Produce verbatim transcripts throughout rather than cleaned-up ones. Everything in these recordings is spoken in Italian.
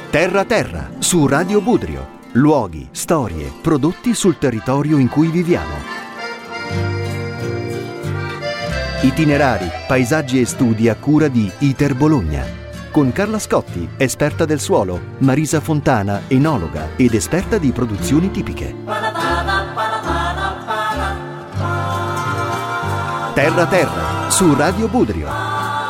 Terra Terra, su Radio Budrio. Luoghi, storie, prodotti sul territorio in cui viviamo. Itinerari, paesaggi e studi a cura di ITER Bologna. Con Carla Scotti, esperta del suolo, Marisa Fontana, enologa ed esperta di produzioni tipiche. Terra Terra, su Radio Budrio.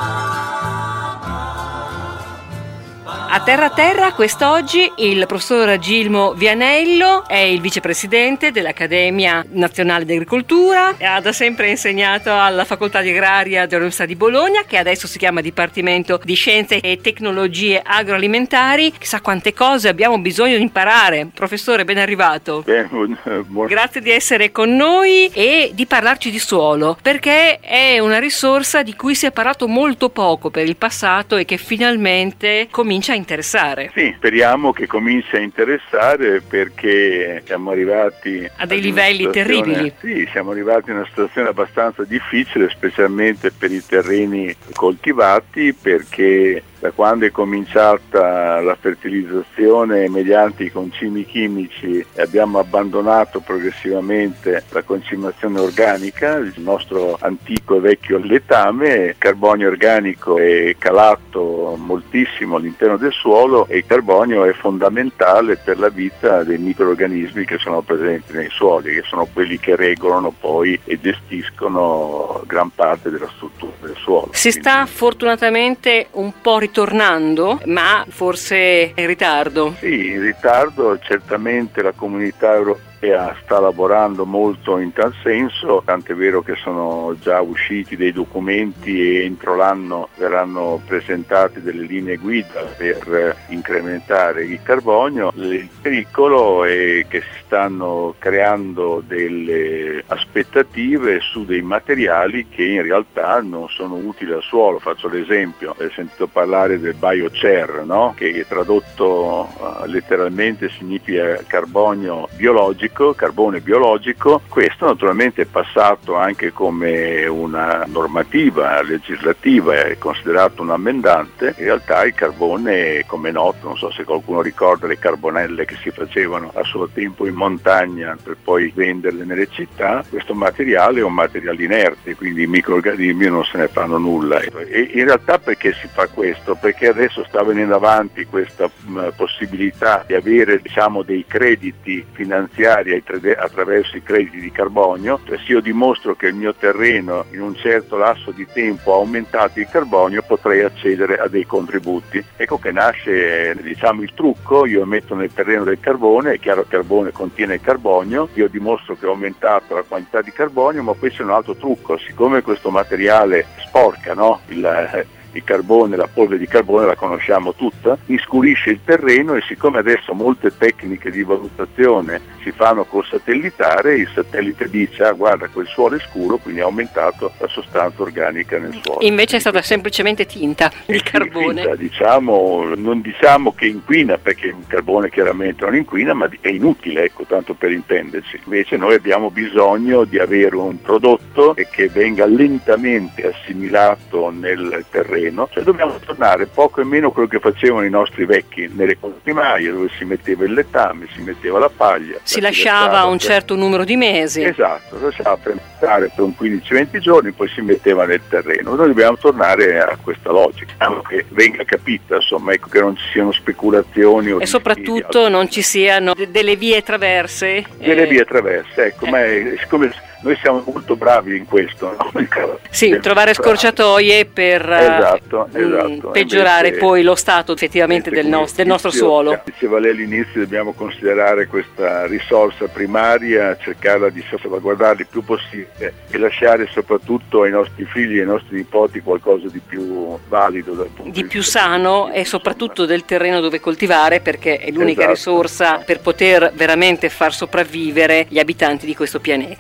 A Terra Terra quest'oggi il professor Gilmo Vianello è il vicepresidente dell'Accademia Nazionale di Agricoltura e ha da sempre insegnato alla Facoltà di Agraria dell'Università di Bologna, che adesso si chiama Dipartimento di Scienze e Tecnologie Agroalimentari. Chissà quante cose abbiamo bisogno di imparare. Professore, ben arrivato. Beh, buon... Grazie di essere con noi e di parlarci di suolo, perché è una risorsa di cui si è parlato molto poco per il passato e che finalmente comincia a interessare. Sì, speriamo che cominci a interessare, perché siamo arrivati a dei livelli terribili. Sì, siamo arrivati in una situazione abbastanza difficile, specialmente per i terreni coltivati, perché da quando è cominciata la fertilizzazione mediante i concimi chimici abbiamo abbandonato progressivamente la concimazione organica, il nostro antico e vecchio letame. Il carbonio organico è calato moltissimo all'interno del suolo e il carbonio è fondamentale per la vita dei microrganismi che sono presenti nei suoli, che sono quelli che regolano poi e gestiscono gran parte della struttura del suolo. Si sta fortunatamente un po' ritornando, ma forse in ritardo. Sì, in ritardo. Certamente la comunità europea sta lavorando molto in tal senso, tant'è vero che sono già usciti dei documenti e entro l'anno verranno presentati delle linee guida per incrementare il carbonio. Il pericolo è che si stanno creando delle aspettative su dei materiali che in realtà non sono utili al suolo. Faccio l'esempio, ho sentito parlare del biochar, no? Che tradotto uh, letteralmente significa carbonio biologico, carbone biologico. Questo naturalmente è passato anche come una normativa legislativa, è considerato un ammendante. In realtà il carbone, come è noto, non so se qualcuno ricorda le carbonelle che si facevano a suo tempo in montagna per poi venderle nelle città, questo materiale è un materiale inerte, quindi i microrganismi non se ne fanno nulla. E in realtà perché si fa questo? Perché adesso sta venendo avanti questa mh, possibilità di avere, diciamo, dei crediti finanziari attraverso i crediti di carbonio. Cioè, se io dimostro che il mio terreno in un certo lasso di tempo ha aumentato il carbonio, potrei accedere a dei contributi. Ecco che nasce, diciamo, il trucco. Io metto nel terreno del carbone, è chiaro che il carbone contiene il carbonio, io dimostro che ho aumentato la quantità di carbonio, ma poi c'è un altro trucco: siccome questo materiale sporca, no? il Il carbone, la polvere di carbone la conosciamo tutta, inscurisce il terreno, e siccome adesso molte tecniche di valutazione si fanno col satellitare, il satellite dice: ah, guarda, quel suolo è scuro, quindi ha aumentato la sostanza organica nel suolo. Invece è stata semplicemente tinta il carbone. Tinta, diciamo, non diciamo che inquina, perché il carbone chiaramente non inquina, ma è inutile, ecco, tanto per intenderci. Invece noi abbiamo bisogno di avere un prodotto che venga lentamente assimilato nel terreno. Cioè dobbiamo tornare poco e meno a quello che facevano i nostri vecchi nelle coltimaie, dove si metteva il letame, si metteva la paglia, si la lasciava un per... certo numero di mesi. Esatto, si lasciava fermentare per un quindici venti giorni, poi si metteva nel terreno. Noi dobbiamo tornare a questa logica, che venga capita, insomma, ecco, che non ci siano speculazioni o e soprattutto non ci siano de- delle vie traverse. Delle eh... vie traverse, ecco, eh. ma è, siccome noi siamo molto bravi in questo, no? Sì, trovare scorciatoie per esatto, mh, esatto. peggiorare Invece, poi lo stato effettivamente del, no- del nostro suolo. Diceva lei all'inizio, dobbiamo considerare questa risorsa primaria, cercarla di salvaguardare il più possibile e lasciare soprattutto ai nostri figli e ai nostri nipoti qualcosa di più valido, dal punto di di più vista sano e soprattutto del terreno dove coltivare, perché è l'unica esatto. risorsa per poter veramente far sopravvivere gli abitanti di questo pianeta. Certamente.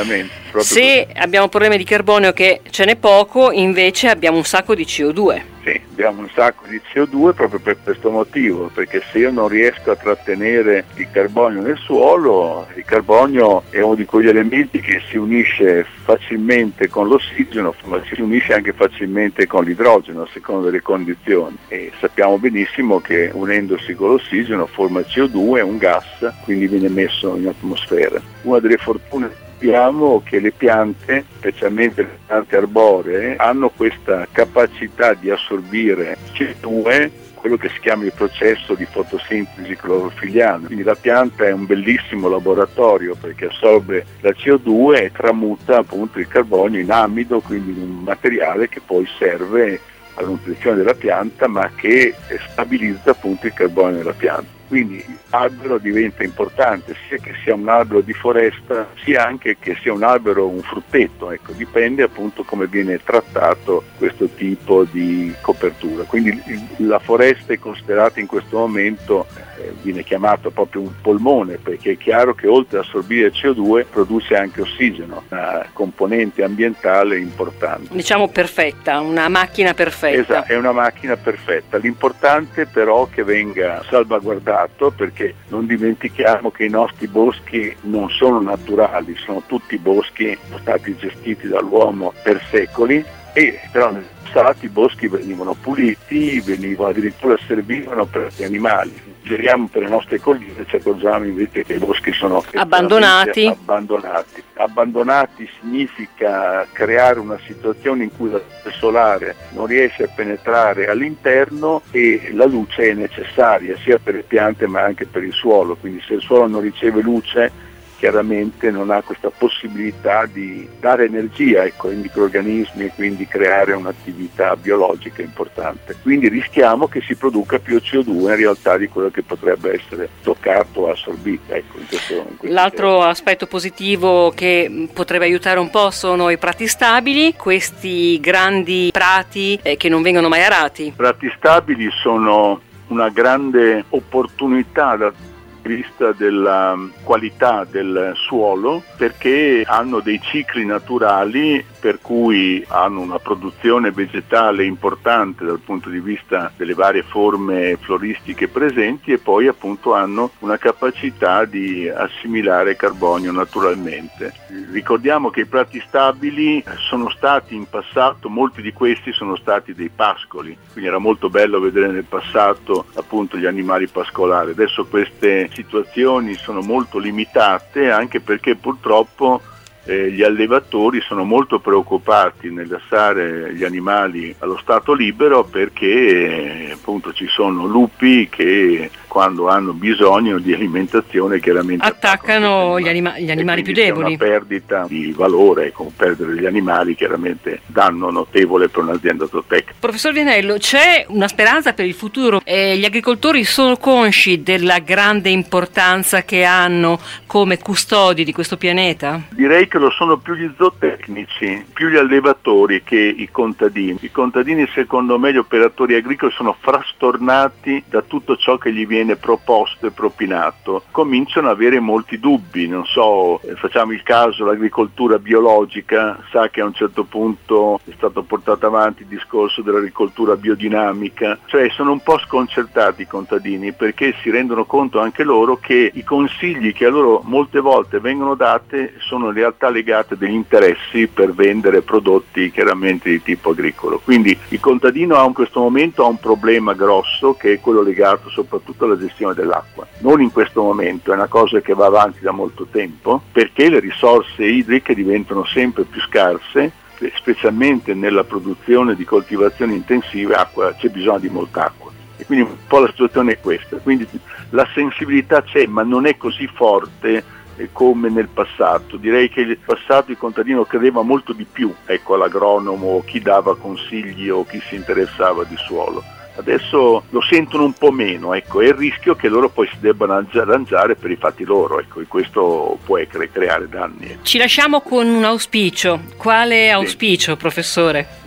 Esattamente. Se così. abbiamo problemi di carbonio che ce n'è poco, invece abbiamo un sacco di C O due. Sì, abbiamo un sacco di C O due proprio per questo motivo, perché se io non riesco a trattenere il carbonio nel suolo, il carbonio è uno di quegli elementi che si unisce facilmente con l'ossigeno, ma si unisce anche facilmente con l'idrogeno a seconda delle condizioni, e sappiamo benissimo che unendosi con l'ossigeno forma C O due, un gas, quindi viene messo in atmosfera. Una delle fortune sappiamo che le piante, specialmente le piante arboree, hanno questa capacità di assorbire C O due, quello che si chiama il processo di fotosintesi clorofiliana. Quindi la pianta è un bellissimo laboratorio perché assorbe la C O due e tramuta appunto il carbonio in amido, quindi in un materiale che poi serve alla nutrizione della pianta, ma che stabilizza appunto il carbonio della pianta. Quindi l'albero diventa importante, sia che sia un albero di foresta, sia anche che sia un albero, un frutteto, ecco, dipende appunto come viene trattato questo tipo di copertura. Quindi la foresta è considerata in questo momento, eh, viene chiamato proprio un polmone, perché è chiaro che oltre ad assorbire C O due produce anche ossigeno, una componente ambientale importante. Diciamo perfetta, una macchina perfetta. Esatto, è una macchina perfetta. L'importante però che venga salvaguardata, perché non dimentichiamo che i nostri boschi non sono naturali, sono tutti boschi stati gestiti dall'uomo per secoli, e però nel passato i boschi venivano puliti, venivano addirittura servivano per gli animali. Giriamo per le nostre colline, ci accorgiamo invece che i boschi sono abbandonati. abbandonati. Abbandonati significa creare una situazione in cui la luce solare non riesce a penetrare all'interno e la luce è necessaria sia per le piante ma anche per il suolo, quindi se il suolo non riceve luce chiaramente non ha questa possibilità di dare energia, ecco, ai microrganismi e quindi creare un'attività biologica importante. Quindi rischiamo che si produca più C O due in realtà di quello che potrebbe essere toccato o assorbito. Ecco, in questo, in questo L'altro tempo. aspetto positivo che potrebbe aiutare un po' sono i prati stabili, questi grandi prati eh, che non vengono mai arati. I prati stabili sono una grande opportunità da vista della qualità del suolo, perché hanno dei cicli naturali per cui hanno una produzione vegetale importante dal punto di vista delle varie forme floristiche presenti, e poi appunto hanno una capacità di assimilare carbonio naturalmente. Ricordiamo che i prati stabili sono stati in passato, molti di questi sono stati dei pascoli, quindi era molto bello vedere nel passato appunto gli animali pascolari. Adesso queste situazioni sono molto limitate, anche perché purtroppo eh, gli allevatori sono molto preoccupati nel lasciare gli animali allo stato libero, perché eh, appunto ci sono lupi che quando hanno bisogno di alimentazione chiaramente attaccano gli, anima- gli animali più deboli. C'è una perdita di valore, con perdere gli animali chiaramente danno notevole per un'azienda zootecnica. Professor Vianello, c'è una speranza per il futuro? Eh, gli agricoltori sono consci della grande importanza che hanno come custodi di questo pianeta? Direi che lo sono più gli zootecnici, più gli allevatori che i contadini. I contadini, secondo me, gli operatori agricoli sono frastornati da tutto ciò che gli viene proposto e propinato. Cominciano ad avere molti dubbi, non so, eh, facciamo il caso l'agricoltura biologica, sa che a un certo punto è stato portato avanti il discorso dell'agricoltura biodinamica, cioè sono un po' sconcertati i contadini, perché si rendono conto anche loro che i consigli che a loro molte volte vengono date sono in realtà legate a degli interessi per vendere prodotti chiaramente di tipo agricolo. Quindi il contadino ha in questo momento ha un problema grosso, che è quello legato soprattutto alla gestione dell'acqua. Non in questo momento, è una cosa che va avanti da molto tempo, perché le risorse idriche diventano sempre più scarse, specialmente nella produzione di coltivazioni intensive. Acqua, c'è bisogno di molta acqua, e quindi un po' la situazione è questa. Quindi la sensibilità c'è, ma non è così forte come nel passato. Direi che nel passato il contadino credeva molto di più, ecco, all'agronomo, chi dava consigli o chi si interessava di suolo. Adesso lo sentono un po' meno, ecco, è il rischio che loro poi si debbano arrangiare per i fatti loro, ecco, e questo può cre- creare danni. Ci lasciamo con un auspicio. Quale auspicio, sì. Professore?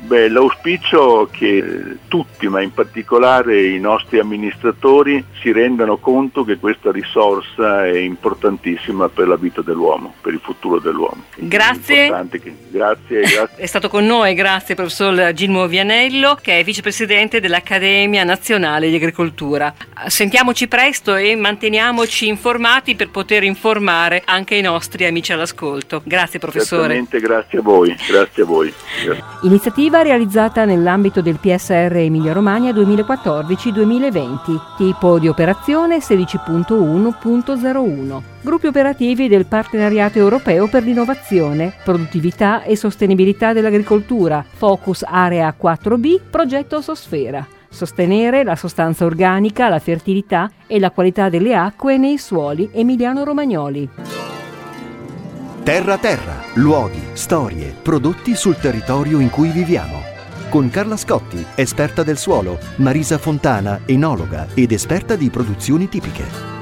Beh, l'auspicio è che tutti, ma in particolare i nostri amministratori, si rendano conto che questa risorsa è importantissima per la vita dell'uomo, per il futuro dell'uomo. Grazie. È che, grazie, grazie. È stato con noi, grazie professor Gilmo Vianello, che è vicepresidente dell'Accademia Nazionale di Agricoltura. Sentiamoci presto e manteniamoci informati per poter informare anche i nostri amici all'ascolto. Grazie professore. Certamente, grazie a voi, grazie a voi. Grazie. Iniziativa realizzata nell'ambito del P S R Emilia Romagna duemilaquattordici duemilaventi, tipo di operazione sedici punto uno punto zero uno. Gruppi operativi del Partenariato Europeo per l'Innovazione, Produttività e Sostenibilità dell'Agricoltura, Focus Area quattro B, Progetto Sosfera. Sostenere la sostanza organica, la fertilità e la qualità delle acque nei suoli emiliano-romagnoli. Terra Terra, luoghi, storie, prodotti sul territorio in cui viviamo. Con Carla Scotti, esperta del suolo, Marisa Fontana, enologa ed esperta di produzioni tipiche.